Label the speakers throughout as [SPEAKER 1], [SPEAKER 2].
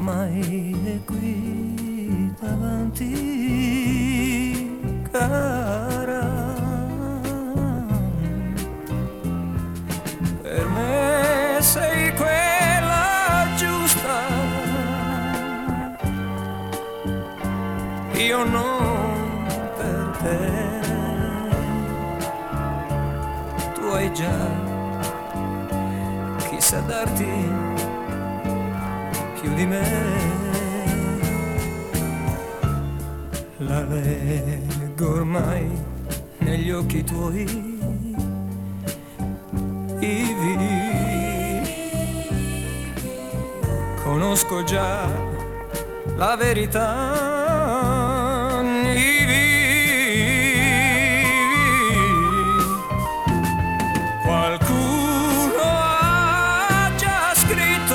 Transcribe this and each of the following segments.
[SPEAKER 1] ormai è qui davanti, cara. Per me sei quella giusta, io non per te. Tu hai già chi sa darti più di me. La leggo ormai negli occhi tuoi ivi, conosco già la verità ivi. Qualcuno ha già scritto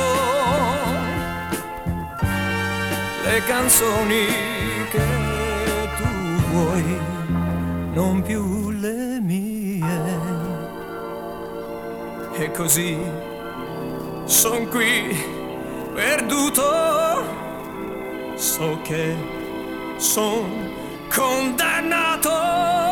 [SPEAKER 1] le canzoni che tu vuoi, non più le mie. E così son qui perduto, so che son condannato.